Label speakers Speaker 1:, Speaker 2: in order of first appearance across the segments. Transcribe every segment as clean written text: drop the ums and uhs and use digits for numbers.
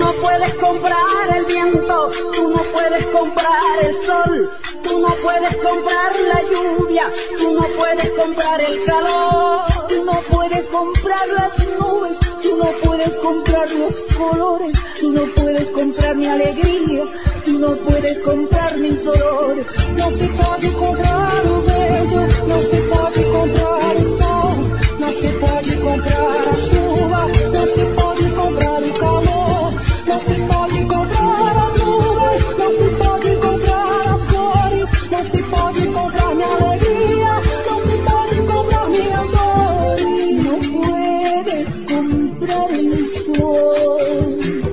Speaker 1: no puedes comprar el viento, tú no puedes comprar el sol, tú no puedes comprar la lluvia, tú no puedes comprar el calor, tú no puedes comprar las nubes, tú no puedes comprar los colores, tú no puedes comprar mi alegría, tú no puedes comprar mis dolores. No se puede comprar o bello, no se puede comprar el sol, no se puede comprar a chuva, no se puede comprar el calor, no se puede comprar as nuvens, no se pode comprar as cores, não se pode comprar minha alegria, não se pode comprar minhas dores, não puedes comprar el sol.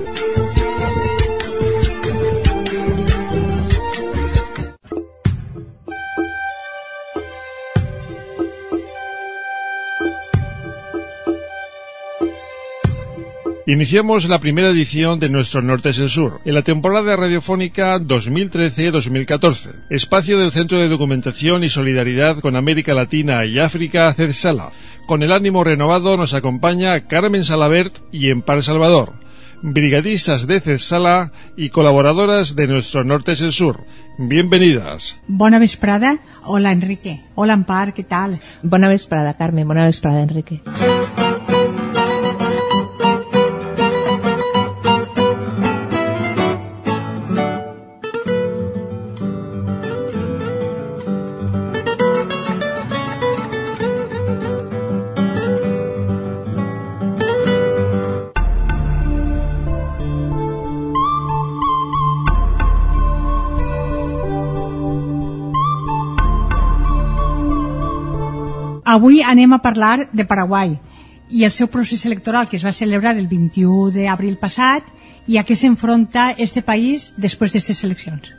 Speaker 2: Iniciamos la primera edición de Nuestro Norte es el Sur, en la temporada radiofónica 2013-2014, espacio del Centro de Documentación y Solidaridad con América Latina y África, CEDSALA. Con el ánimo renovado nos acompaña Carmen Salabert y Empar Salvador, brigadistas de CEDSALA y colaboradoras de Nuestro Norte es el Sur. Bienvenidas.
Speaker 3: Bona vesprada. Hola, Enrique. Hola, Empar, ¿qué tal?
Speaker 4: Bona vesprada, Carmen. Bona vesprada, Enrique.
Speaker 3: Avui anem a parlar de Paraguai i el seu procés electoral que es va celebrar el 21 d'abril passat i a què s'enfronta este país després d'aquestes eleccions.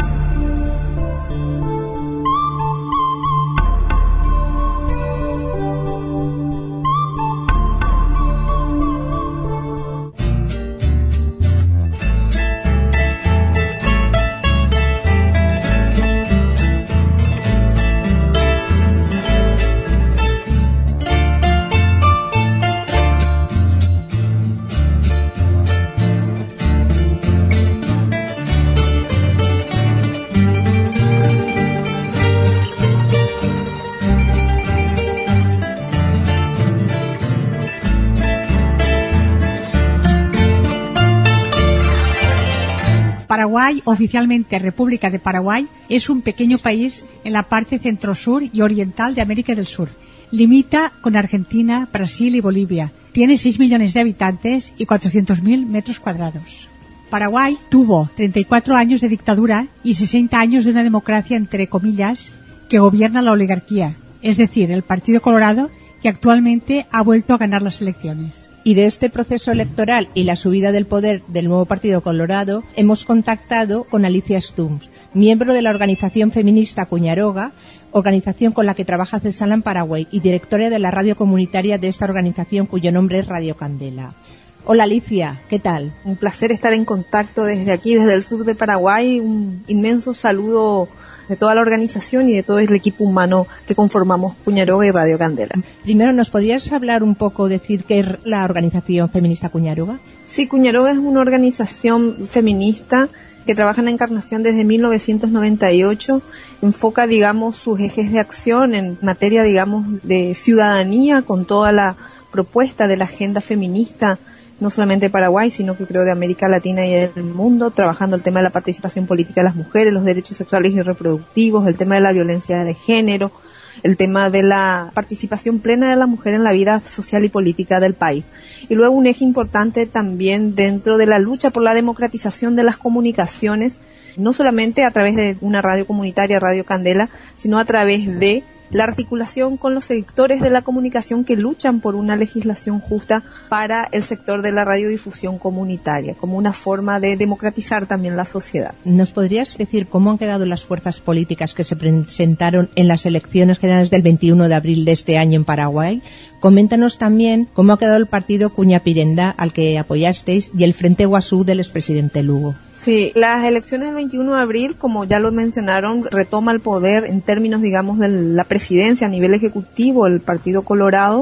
Speaker 3: Paraguay, oficialmente República de Paraguay, es un pequeño país en la parte centro-sur y oriental de América del Sur. Limita con Argentina, Brasil y Bolivia. Tiene 6 millones de habitantes y 400.000 metros cuadrados. Paraguay tuvo 34 años de dictadura y 60 años de una democracia, entre comillas, que gobierna la oligarquía, es decir, el Partido Colorado, que actualmente ha vuelto a ganar las elecciones.
Speaker 4: Y de este proceso electoral y la subida del poder del nuevo Partido Colorado hemos contactado con Alicia Stums, miembro de la organización feminista Cuñaroga, organización con la que trabaja CEDSALA en Paraguay y directora de la radio comunitaria de esta organización cuyo nombre es Radio Candela. Hola Alicia, ¿qué tal?
Speaker 5: Un placer estar en contacto desde aquí, desde el sur de Paraguay. Un inmenso saludo de toda la organización y de todo el equipo humano que conformamos Cuñaroga y Radio Candela.
Speaker 4: Primero, ¿nos podrías hablar un poco, decir qué es la organización feminista Cuñaroga?
Speaker 5: Sí, Cuñaroga es una organización feminista que trabaja en la Encarnación desde 1998, enfoca, digamos, sus ejes de acción en materia, digamos, de ciudadanía, con toda la propuesta de la agenda feminista, no solamente de Paraguay, sino que creo de América Latina y del mundo, trabajando el tema de la participación política de las mujeres, los derechos sexuales y reproductivos, el tema de la violencia de género, el tema de la participación plena de la mujer en la vida social y política del país. Y luego un eje importante también dentro de la lucha por la democratización de las comunicaciones, no solamente a través de una radio comunitaria, Radio Candela, sino a través de la articulación con los sectores de la comunicación que luchan por una legislación justa para el sector de la radiodifusión comunitaria, como una forma de democratizar también la sociedad.
Speaker 4: ¿Nos podrías decir cómo han quedado las fuerzas políticas que se presentaron en las elecciones generales del 21 de abril de este año en Paraguay? Coméntanos también cómo ha quedado el partido Cuñapirendá, al que apoyasteis, y el Frente Guasú del expresidente Lugo.
Speaker 5: Sí, las elecciones del 21 de abril, como ya lo mencionaron, retoma el poder en términos, digamos, de la presidencia a nivel ejecutivo el Partido Colorado,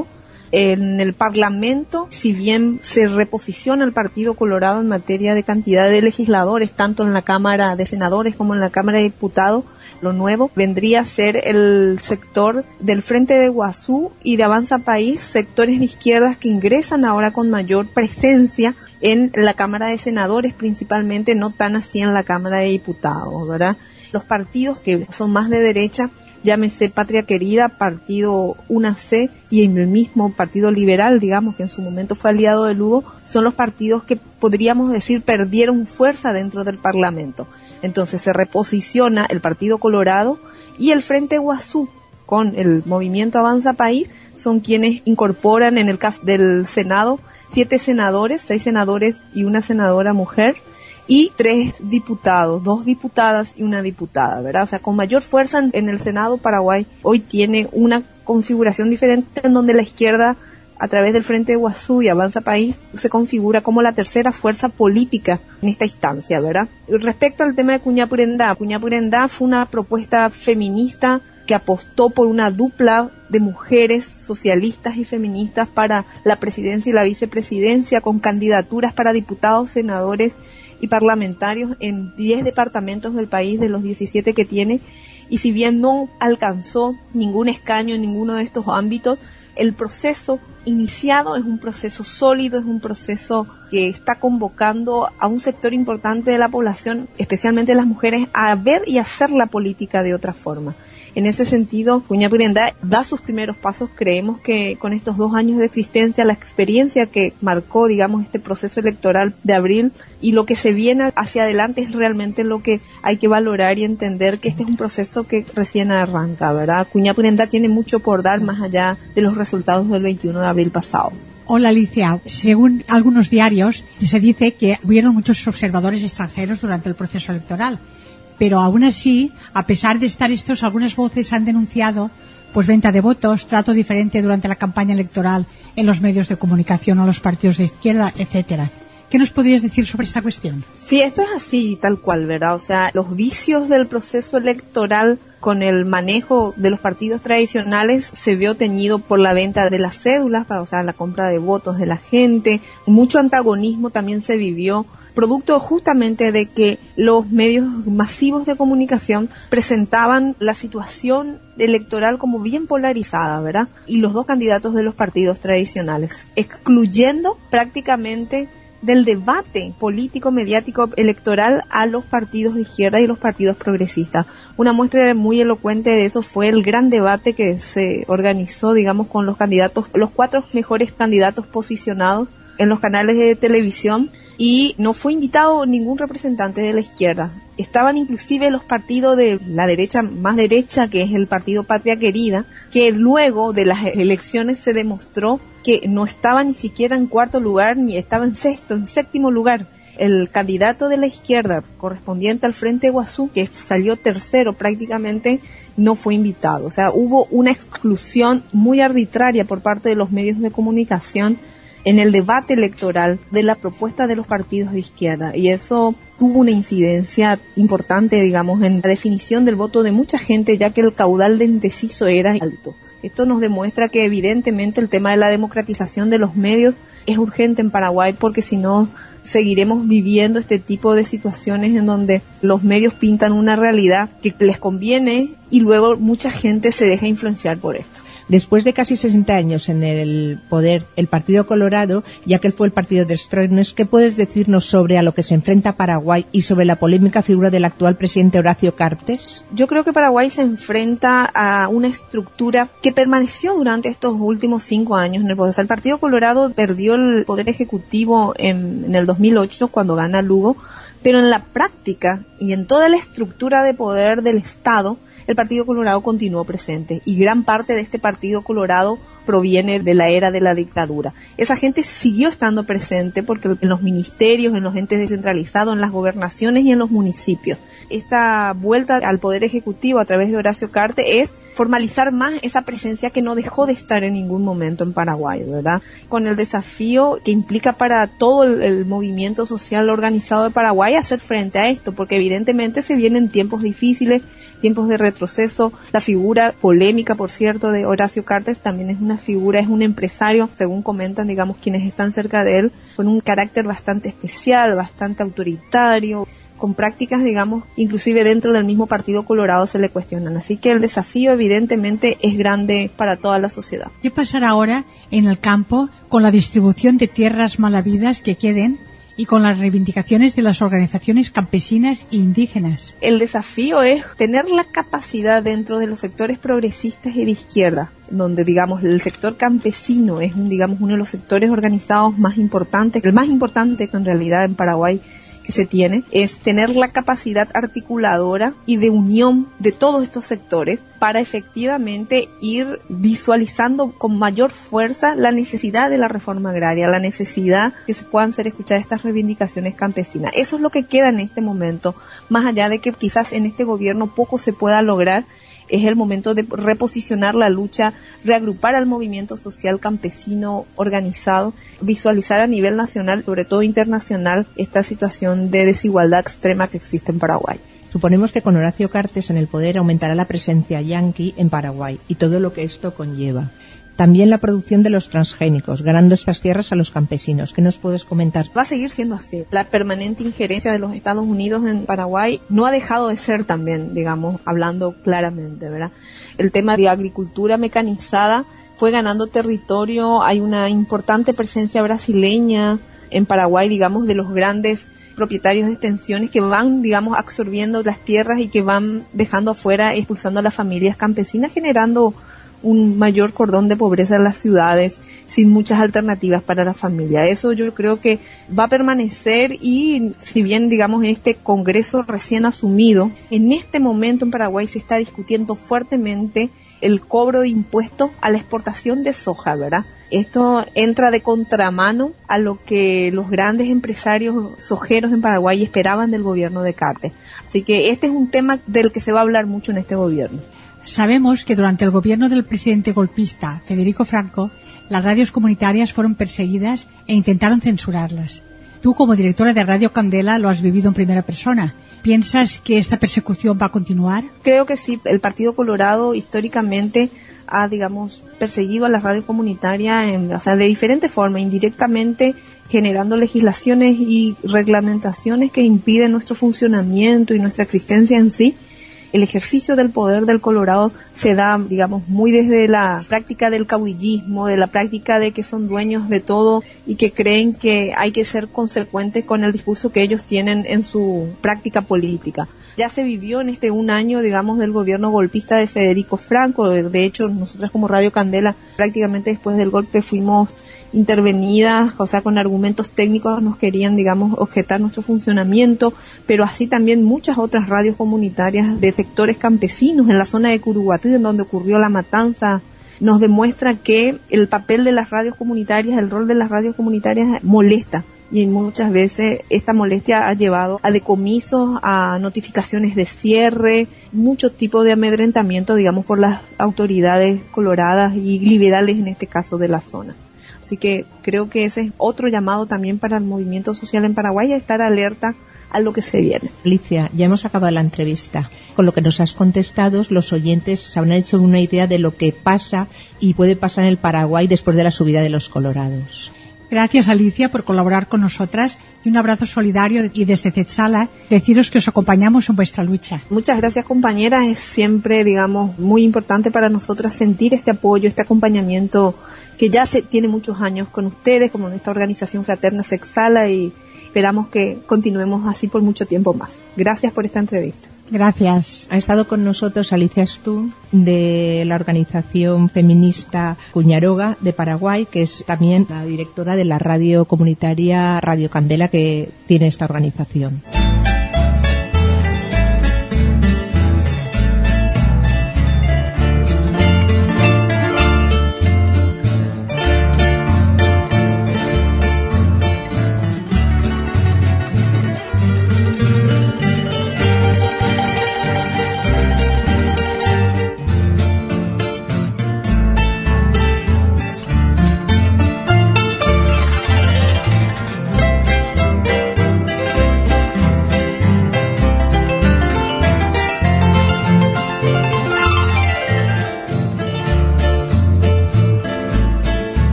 Speaker 5: En el Parlamento, si bien se reposiciona el Partido Colorado en materia de cantidad de legisladores, tanto en la Cámara de Senadores como en la Cámara de Diputados, lo nuevo vendría a ser el sector del Frente de Iguazú y de Avanza País, sectores de izquierdas que ingresan ahora con mayor presencia en la Cámara de Senadores, principalmente, no tan así en la Cámara de Diputados, ¿verdad? Los partidos que son más de derecha, llámese Patria Querida, Partido UNAC y el mismo Partido Liberal, digamos, que en su momento fue aliado de Lugo, son los partidos que podríamos decir perdieron fuerza dentro del Parlamento. Entonces se reposiciona el Partido Colorado y el Frente Iguazú con el Movimiento Avanza País son quienes incorporan en el caso del Senado 7 senadores, 6 senadores y una senadora mujer, y 3 diputados, 2 diputadas y una diputada, ¿verdad? O sea, con mayor fuerza en el Senado, Paraguay hoy tiene una configuración diferente en donde la izquierda, a través del Frente de Iguazú y Avanza País, se configura como la tercera fuerza política en esta instancia, ¿verdad? Respecto al tema de Cuñapurendá fue una propuesta feminista que apostó por una dupla de mujeres socialistas y feministas para la presidencia y la vicepresidencia, con candidaturas para diputados, senadores y parlamentarios en 10 departamentos del país de los 17 que tiene, y si bien no alcanzó ningún escaño en ninguno de estos ámbitos, el proceso iniciado es un proceso sólido, es un proceso que está convocando a un sector importante de la población, especialmente las mujeres, a ver y hacer la política de otra forma. En ese sentido, Cuñapurendá da sus primeros pasos. Creemos que con estos 2 años de existencia, la experiencia que marcó, digamos, este proceso electoral de abril y lo que se viene hacia adelante es realmente lo que hay que valorar y entender, que este es un proceso que recién arranca, ¿verdad? Cuñapurendá tiene mucho por dar más allá de los resultados del 21 de abril pasado.
Speaker 3: Hola Alicia, según algunos diarios se dice que hubieron muchos observadores extranjeros durante el proceso electoral. Pero aún así, a pesar de estar estos, algunas voces han denunciado pues venta de votos, trato diferente durante la campaña electoral en los medios de comunicación o los partidos de izquierda, etcétera. ¿Qué nos podrías decir sobre esta cuestión?
Speaker 5: Sí, esto es así, tal cual, ¿verdad? O sea, los vicios del proceso electoral con el manejo de los partidos tradicionales se vio teñido por la venta de las cédulas, o sea, la compra de votos de la gente. Mucho antagonismo también se vivió, producto justamente de que los medios masivos de comunicación presentaban la situación electoral como bien polarizada, ¿verdad? Y los 2 candidatos de los partidos tradicionales, excluyendo prácticamente del debate político, mediático, electoral a los partidos de izquierda y los partidos progresistas. Una muestra muy elocuente de eso fue el gran debate que se organizó, digamos, con los candidatos, los 4 mejores candidatos posicionados en los canales de televisión, y no fue invitado ningún representante de la izquierda. Estaban inclusive los partidos de la derecha más derecha, que es el Partido Patria Querida, que luego de las elecciones se demostró que no estaba ni siquiera en 4º lugar, ni estaba en 6º, en 7º lugar. El candidato de la izquierda correspondiente al Frente Iguazú, que salió 3º prácticamente, no fue invitado. O sea, hubo una exclusión muy arbitraria por parte de los medios de comunicación en el debate electoral de la propuesta de los partidos de izquierda, y eso tuvo una incidencia importante, digamos, en la definición del voto de mucha gente, ya que el caudal de indeciso era alto. Esto nos demuestra que evidentemente el tema de la democratización de los medios es urgente en Paraguay, porque si no seguiremos viviendo este tipo de situaciones en donde los medios pintan una realidad que les conviene y luego mucha gente se deja influenciar por esto.
Speaker 4: Después de casi 60 años en el poder, el Partido Colorado, ya que él fue el partido de Stroessner, ¿qué puedes decirnos sobre a lo que se enfrenta Paraguay y sobre la polémica figura del actual presidente Horacio Cartes?
Speaker 5: Yo creo que Paraguay se enfrenta a una estructura que permaneció durante estos últimos 5 años en el poder. O sea, el Partido Colorado perdió el poder ejecutivo en el 2008 cuando gana Lugo, pero en la práctica y en toda la estructura de poder del Estado, el Partido Colorado continuó presente, y gran parte de este Partido Colorado proviene de la era de la dictadura. Esa gente siguió estando presente porque en los ministerios, en los entes descentralizados, en las gobernaciones y en los municipios. Esta vuelta al poder ejecutivo a través de Horacio Cartes es formalizar más esa presencia que no dejó de estar en ningún momento en Paraguay, ¿verdad? Con el desafío que implica para todo el movimiento social organizado de Paraguay hacer frente a esto, porque evidentemente se vienen tiempos difíciles, tiempos de retroceso. La figura polémica, por cierto, de Horacio Cartes también es una figura, es un empresario, según comentan, digamos, quienes están cerca de él, con un carácter bastante especial, bastante autoritario, con prácticas, digamos, inclusive dentro del mismo Partido Colorado se le cuestionan. Así que el desafío evidentemente es grande para toda la sociedad.
Speaker 3: ¿Qué pasará ahora en el campo con la distribución de tierras malavidas que queden y con las reivindicaciones de las organizaciones campesinas e indígenas?
Speaker 5: El desafío es tener la capacidad dentro de los sectores progresistas y de izquierda, donde, digamos, el sector campesino es, digamos, uno de los sectores organizados más importantes, el más importante en realidad en Paraguay que se tiene, es tener la capacidad articuladora y de unión de todos estos sectores para efectivamente ir visualizando con mayor fuerza la necesidad de la reforma agraria, la necesidad que se puedan hacer escuchar estas reivindicaciones campesinas. Eso es lo que queda en este momento, más allá de que quizás en este gobierno poco se pueda lograr. Es el momento de reposicionar la lucha, reagrupar al movimiento social campesino organizado, visualizar a nivel nacional, sobre todo internacional, esta situación de desigualdad extrema que existe en Paraguay.
Speaker 4: Suponemos que con Horacio Cartes en el poder aumentará la presencia yanqui en Paraguay y todo lo que esto conlleva. También la producción de los transgénicos, ganando estas tierras a los campesinos. ¿Qué nos puedes comentar?
Speaker 5: Va a seguir siendo así. La permanente injerencia de los Estados Unidos en Paraguay no ha dejado de ser también, digamos, hablando claramente, ¿verdad? El tema de agricultura mecanizada fue ganando territorio. Hay una importante presencia brasileña en Paraguay, digamos, de los grandes propietarios de extensiones que van, digamos, absorbiendo las tierras y que van dejando afuera, expulsando a las familias campesinas, generando un mayor cordón de pobreza en las ciudades sin muchas alternativas para la familia. Eso yo creo que va a permanecer y si bien, digamos, en este Congreso recién asumido, en este momento en Paraguay se está discutiendo fuertemente el cobro de impuestos a la exportación de soja, ¿verdad? Esto entra de contramano a lo que los grandes empresarios sojeros en Paraguay esperaban del gobierno de Cartes. Así que este es un tema del que se va a hablar mucho en este gobierno.
Speaker 3: Sabemos que durante el gobierno del presidente golpista Federico Franco, las radios comunitarias fueron perseguidas e intentaron censurarlas. Tú, como directora de Radio Candela, lo has vivido en primera persona. ¿Piensas que esta persecución va a continuar?
Speaker 5: Creo que sí. El Partido Colorado históricamente ha, digamos, perseguido a las radios comunitarias, de diferentes formas, indirectamente, generando legislaciones y reglamentaciones que impiden nuestro funcionamiento y nuestra existencia en sí. El ejercicio del poder del Colorado se da, digamos, muy desde la práctica del caudillismo, de la práctica de que son dueños de todo y que creen que hay que ser consecuentes con el discurso que ellos tienen en su práctica política. Ya se vivió en un año, digamos, del gobierno golpista de Federico Franco. De hecho, nosotras como Radio Candela, prácticamente después del golpe fuimos intervenidas, o sea, con argumentos técnicos nos querían, digamos, objetar nuestro funcionamiento, pero así también muchas otras radios comunitarias de sectores campesinos en la zona de Curuguatí, en donde ocurrió la matanza, nos demuestra que el papel de las radios comunitarias, el rol de las radios comunitarias molesta. Y muchas veces esta molestia ha llevado a decomisos, a notificaciones de cierre, muchos tipos de amedrentamiento, digamos, por las autoridades coloradas y liberales en este caso de la zona. Así que creo que ese es otro llamado también para el movimiento social en Paraguay, a estar alerta a lo que se viene.
Speaker 4: Alicia, ya hemos acabado la entrevista. Con lo que nos has contestado, los oyentes se habrán hecho una idea de lo que pasa y puede pasar en el Paraguay después de la subida de los colorados.
Speaker 3: Gracias, Alicia, por colaborar con nosotras y un abrazo solidario, y desde Tetzala deciros que os acompañamos en vuestra lucha.
Speaker 5: Muchas gracias, compañera. Es siempre, digamos, muy importante para nosotras sentir este apoyo, este acompañamiento que ya se tiene muchos años con ustedes, como nuestra organización fraterna Sexala, y esperamos que continuemos así por mucho tiempo más. Gracias por esta entrevista.
Speaker 3: Gracias.
Speaker 4: Ha estado con nosotros Alicia Stun, de la organización feminista Cuñaroga de Paraguay, que es también la directora de la radio comunitaria Radio Candela que tiene esta organización.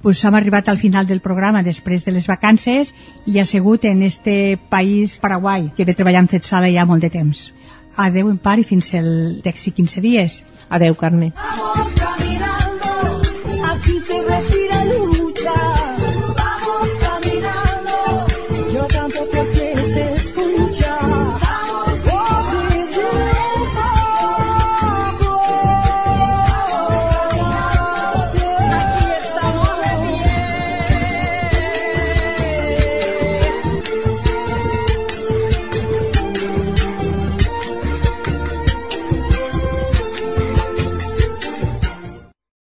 Speaker 3: Pues hem arribat al final del programa després de les vacances i ha sigut en este país Paraguai que ve treballant amb Cetsala ja molt de temps. Adeu, Empar, i fins el d'aquí 15 dies.
Speaker 4: Adeu, Carme.
Speaker 1: Vamos,